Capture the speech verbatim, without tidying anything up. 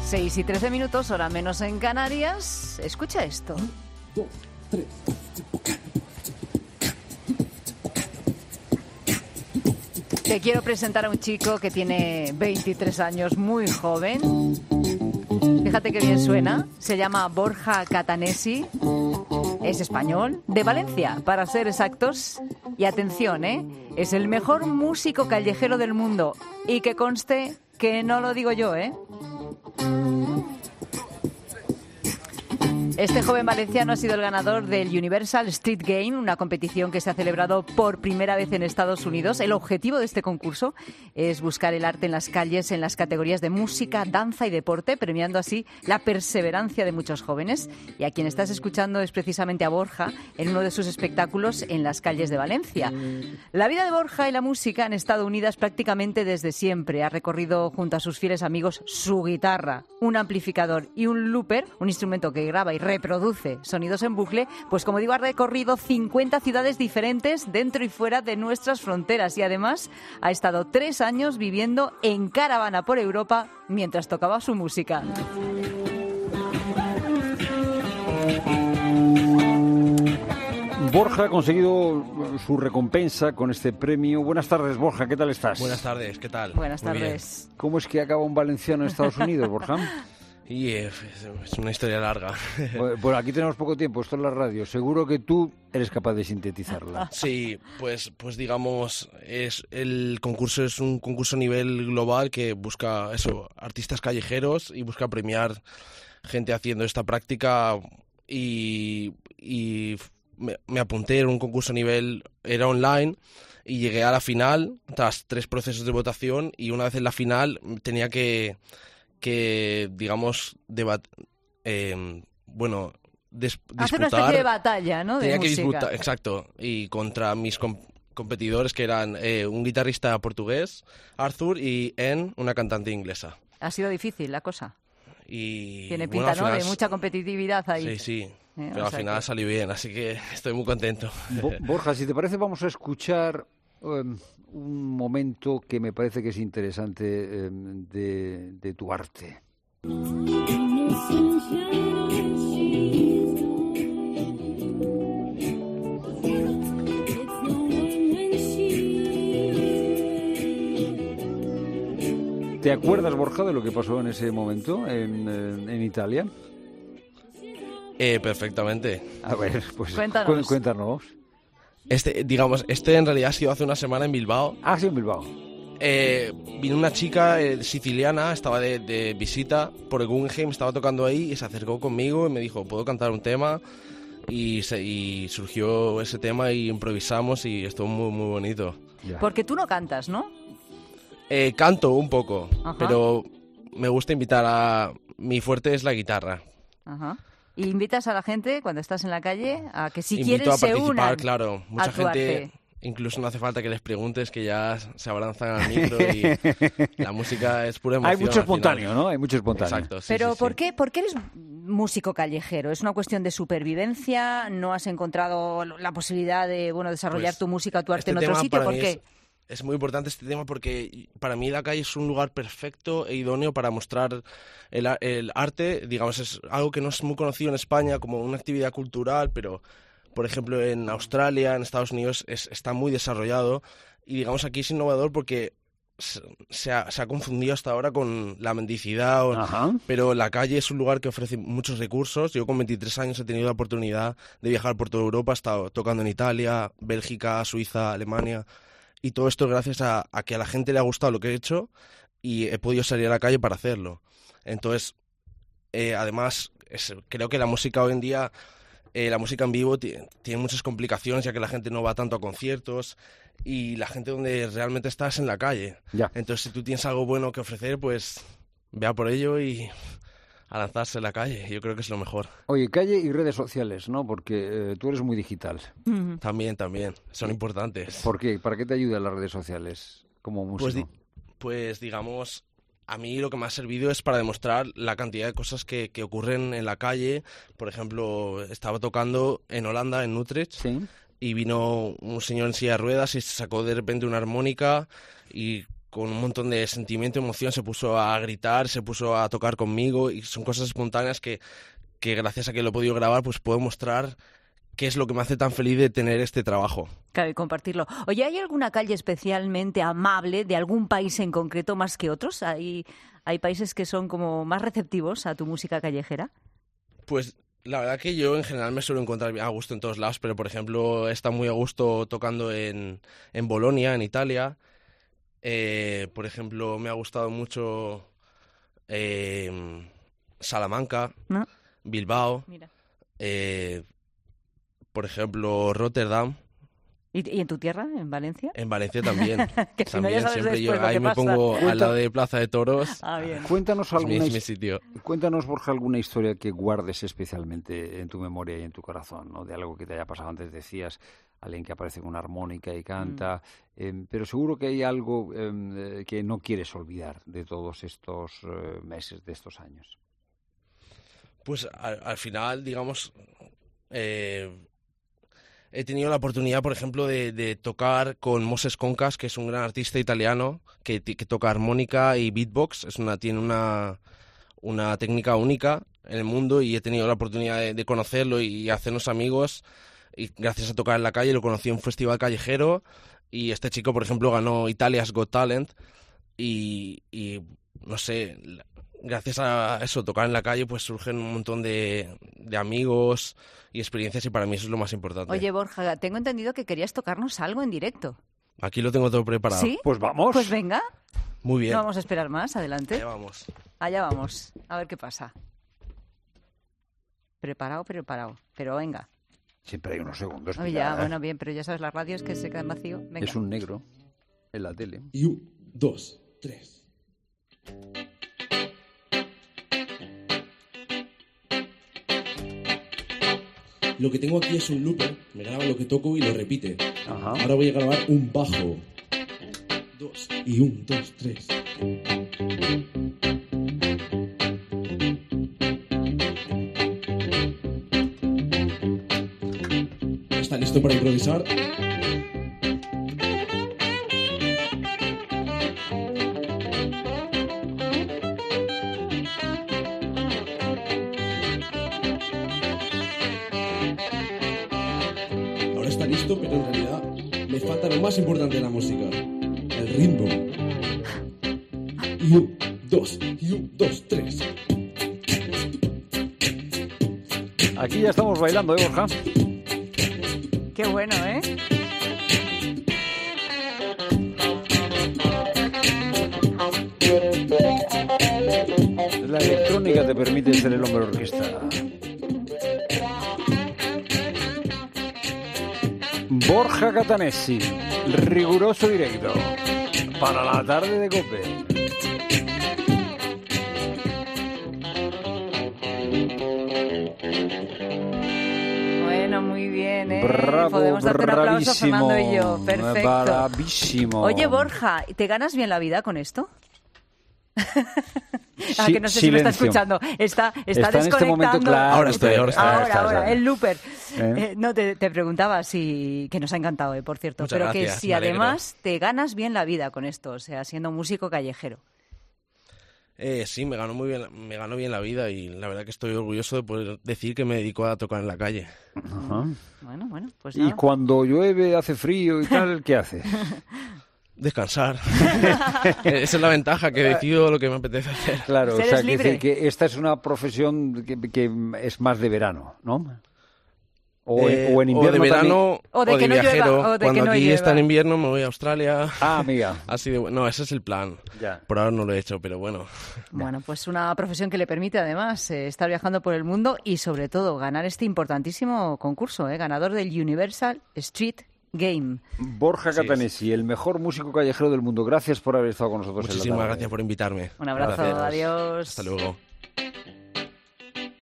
seis y trece minutos, hora menos en Canarias. Escucha esto. Te quiero presentar a un chico que tiene veintitrés años, muy joven. Fíjate qué bien suena. Se llama Borja Catanesi. Es español, de Valencia, para ser exactos. Y atención, ¿eh? Es el mejor músico callejero del mundo. Y que conste que no lo digo yo, ¿eh? Este joven valenciano ha sido el ganador del Universal Street Game, una competición que se ha celebrado por primera vez en Estados Unidos. El objetivo de este concurso es buscar el arte en las calles en las categorías de música, danza y deporte, premiando así la perseverancia de muchos jóvenes. Y a quien estás escuchando es precisamente a Borja en uno de sus espectáculos en las calles de Valencia. La vida de Borja y la música han estado unidas prácticamente desde siempre. Ha recorrido junto a sus fieles amigos su guitarra, un amplificador y un looper, un instrumento que graba y reproduce sonidos en bucle, pues como digo, ha recorrido cincuenta ciudades diferentes dentro y fuera de nuestras fronteras y además ha estado tres años viviendo en caravana por Europa mientras tocaba su música. Borja ha conseguido su recompensa con este premio. Buenas tardes, Borja, ¿qué tal estás? Buenas tardes, ¿qué tal? Buenas Muy tardes. bien. ¿Cómo es que acaba un valenciano en Estados Unidos, Borja? Y es, es una historia larga. Bueno, aquí tenemos poco tiempo, esto es la radio. Seguro que tú eres capaz de sintetizarla. Sí, pues, pues digamos, es el concurso es un concurso a nivel global que busca eso, artistas callejeros y busca premiar gente haciendo esta práctica y, y me, me apunté en un concurso a nivel, era online y llegué a la final tras tres procesos de votación y una vez en la final tenía que... que, digamos, debat eh, bueno, des disputar... Hacer una especie de batalla, ¿no? De tenía que música. disputar, exacto, y contra mis com competidores que eran eh, un guitarrista portugués, Arthur, y En, una cantante inglesa. Ha sido difícil la cosa. Y, Tiene bueno, pinta, al ¿no? final... De mucha competitividad ahí. Sí, sí, Eh, pero o al sea final que... salió bien, así que estoy muy contento. Bo Borja, si te parece, vamos a escuchar um, un momento que me parece que es interesante um, de, de tu arte. ¿Te acuerdas, Borja, de lo que pasó en ese momento en, en, en Italia? Eh, perfectamente. A ver, pues Cuéntanos. cu cuéntanos. Este, digamos, este en realidad ha sido hace una semana en Bilbao. Ah, sí, en Bilbao. Eh, vino una chica eh, siciliana, estaba de, de visita por el Guggenheim, estaba tocando ahí y se acercó conmigo y me dijo, ¿puedo cantar un tema? Y, se, y surgió ese tema y improvisamos y estuvo muy, muy bonito. Ya. Porque tú no cantas, ¿no? Eh, canto un poco, Ajá. pero me gusta invitar a... Mi fuerte es la guitarra. Ajá. Y invitas a la gente cuando estás en la calle a que si Invito quieren a se participar, unan claro. Mucha a tu gente... arte. Incluso no hace falta que les preguntes, que ya se abrazan al micro y la música es pura emoción. Hay mucho al final. espontáneo, ¿no? Hay mucho espontáneo. Exacto, sí, Pero sí, ¿por sí. qué, ¿por qué eres músico callejero? ¿Es una cuestión de supervivencia? ¿No has encontrado la posibilidad de bueno desarrollar Pues, tu música, tu arte este en otro tema sitio? para ¿Por mí qué? Es, es muy importante este tema porque para mí la calle es un lugar perfecto e idóneo para mostrar el, el arte. Digamos, es algo que no es muy conocido en España como una actividad cultural, pero por ejemplo en Australia, en Estados Unidos es, está muy desarrollado y digamos aquí es innovador porque se ha, se ha confundido hasta ahora con la mendicidad, o, Ajá. pero la calle es un lugar que ofrece muchos recursos. Yo con veintitrés años he tenido la oportunidad de viajar por toda Europa, he estado tocando en Italia, Bélgica, Suiza, Alemania, y todo esto gracias a, a que a la gente le ha gustado lo que he hecho y he podido salir a la calle para hacerlo. Entonces, eh, además, es, creo que la música hoy en día, eh, la música en vivo tiene, tiene muchas complicaciones ya que la gente no va tanto a conciertos y la gente donde realmente está es en la calle. Ya. Entonces, si tú tienes algo bueno que ofrecer, pues vea por ello y a lanzarse en la calle. Yo creo que es lo mejor. Oye, calle y redes sociales, ¿no? Porque eh, tú eres muy digital. Mm. También, también. Son importantes. ¿Por qué? ¿Para qué te ayudan las redes sociales como músico? Pues, di pues digamos, a mí lo que me ha servido es para demostrar la cantidad de cosas que, que ocurren en la calle. Por ejemplo, estaba tocando en Holanda, en Utrecht, Sí. y vino un señor en silla de ruedas y se sacó de repente una armónica y con un montón de sentimiento, emoción, se puso a gritar, se puso a tocar conmigo y son cosas espontáneas que, que gracias a que lo he podido grabar pues puedo mostrar qué es lo que me hace tan feliz de tener este trabajo. Claro, y compartirlo. Oye, ¿hay alguna calle especialmente amable de algún país en concreto más que otros? ¿Hay, hay países que son como más receptivos a tu música callejera? Pues la verdad que yo en general me suelo encontrar a gusto en todos lados, pero por ejemplo he estado muy a gusto tocando en, en Bolonia, en Italia. Eh, por ejemplo, me ha gustado mucho eh, Salamanca, ¿No? Bilbao, Mira. eh, por ejemplo, Rotterdam. ¿Y, ¿Y en tu tierra, en Valencia? En Valencia también. Que si no, también ya sabes siempre yo después lo ahí que me pasa. pongo Cuenta- al lado de Plaza de Toros. Ah, bien. Cuéntanos Es mi, alguna es mi his- sitio. Cuéntanos, Borja, alguna historia que guardes especialmente en tu memoria y en tu corazón, ¿no? De algo que te haya pasado. Antes decías, alguien que aparece con una armónica y canta, Mm. eh, pero seguro que hay algo eh, que no quieres olvidar de todos estos eh, meses, de estos años. Pues al, al final, digamos, eh, he tenido la oportunidad, por ejemplo, de, de tocar con Moses Concas, que es un gran artista italiano que, que toca armónica y beatbox. Es una, tiene una, una técnica única en el mundo y he tenido la oportunidad de, de conocerlo y hacernos amigos. Y gracias a tocar en la calle lo conocí en un festival callejero y este chico, por ejemplo, ganó Italia's Got Talent y, y no sé, gracias a eso, tocar en la calle, pues surgen un montón de, de amigos y experiencias y para mí eso es lo más importante. Oye, Borja, tengo entendido que querías tocarnos algo en directo. Aquí lo tengo todo preparado. ¿Sí? Pues vamos. Pues venga, Muy bien. no vamos a esperar más, adelante. Allá vamos. Allá vamos, a ver qué pasa. Preparado, preparado, pero venga. Siempre hay unos segundos. Oye, mira, ya, ¿eh? bueno, bien, pero ya sabes, las radios que se quedan vacío. Venga. Es un negro en la tele. Y un, dos, tres. Lo que tengo aquí es un looper, me graba lo que toco y lo repite. Ajá. Ahora voy a grabar un bajo. Dos. Y un, dos, tres. ¿Está listo para improvisar? Ahora está listo, pero en realidad me falta lo más importante de la música, el ritmo. Y un, dos, y un, dos, tres. Aquí ya estamos bailando, ¿eh, Borja? Qué bueno, ¿eh? La electrónica te permite ser el hombre orquesta. Borja Catanesi, riguroso directo, para la tarde de COPE. Bueno, muy bien, ¿eh? Bravo, Podemos darte un aplauso, bravísimo, Fernando y yo. Perfecto. bravísimo. Oye, Borja, ¿te ganas bien la vida con esto? Ah, Sí, que no sé si me está silencio. escuchando. Está, está, Está en este desconectando. momento, claro. Ahora estoy, ahora estoy. Ahora, está, ahora, está. el looper. ¿Eh? Eh, no, te, te preguntaba si... Que nos ha encantado, eh, por cierto. Muchas pero que gracias, si me alegro. además te ganas bien la vida con esto, o sea, siendo músico callejero. Eh, sí, me ganó muy bien, me ganó bien la vida y la verdad que estoy orgulloso de poder decir que me dedico a tocar en la calle. Ajá. Bueno, bueno, pues Y nada. cuando llueve, hace frío y tal, ¿qué haces? Descansar. Esa es la ventaja, que decido lo que me apetece hacer. Claro, o Eres sea, que, libre. decir que esta es una profesión que, que es más de verano, ¿no? O, Eh, en, o en invierno de verano O de que no llueva, viajero. o de que Cuando no aquí llueva. está en invierno me voy a Australia. también. Ah, amiga. Así de, no, ese es el plan. Ya. Por ahora no lo he hecho, pero bueno. Bueno, pues una profesión que le permite además eh, estar viajando por el mundo y sobre todo ganar este importantísimo concurso, eh, ganador del Universal Street Game. Borja Así es. Catanesi, el mejor músico callejero del mundo. Gracias por haber estado con nosotros en la Muchísimas tarde. gracias por invitarme. Un abrazo, Gracias. adiós. Hasta luego.